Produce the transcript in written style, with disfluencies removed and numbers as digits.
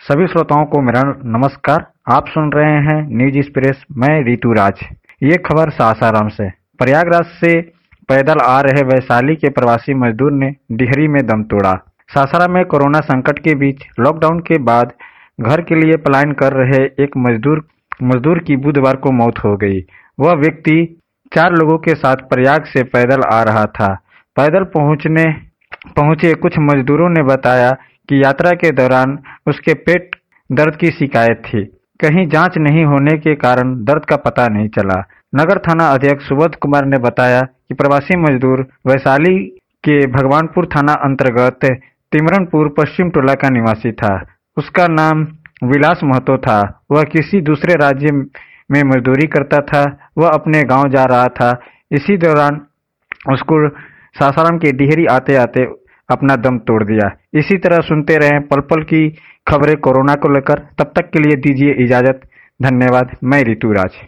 सभी श्रोताओं को मेरा नमस्कार। आप सुन रहे हैं न्यूज एक्सप्रेस। मैं ऋतु राज। ये खबर सासाराम से। प्रयागराज से पैदल आ रहे वैशाली के प्रवासी मजदूर ने डिहरी में दम तोड़ा। सासाराम में कोरोना संकट के बीच लॉकडाउन के बाद घर के लिए पलायन कर रहे एक मजदूर की बुधवार को मौत हो गई। वह व्यक्ति 4 लोगों के साथ प्रयाग से पैदल आ रहा था। पैदल पहुंचे कुछ मजदूरों ने बताया कि यात्रा के दौरान उसके पेट दर्द की शिकायत थी। कहीं जांच नहीं होने के कारण दर्द का पता नहीं चला। नगर थाना अध्यक्ष सुबोध कुमार ने बताया कि प्रवासी मजदूर वैशाली के भगवानपुर थाना अंतर्गत तिमरनपुर पश्चिम टोला का निवासी था। उसका नाम विलास महतो था। वह किसी दूसरे राज्य में मजदूरी करता था। वह अपने गांव जा रहा था। इसी दौरान उसको सासाराम के डिहरी आते आते अपना दम तोड़ दिया। इसी तरह सुनते रहें पल पल की खबरें कोरोना को लेकर। तब तक के लिए दीजिए इजाजत। धन्यवाद। मैं ऋतु राज।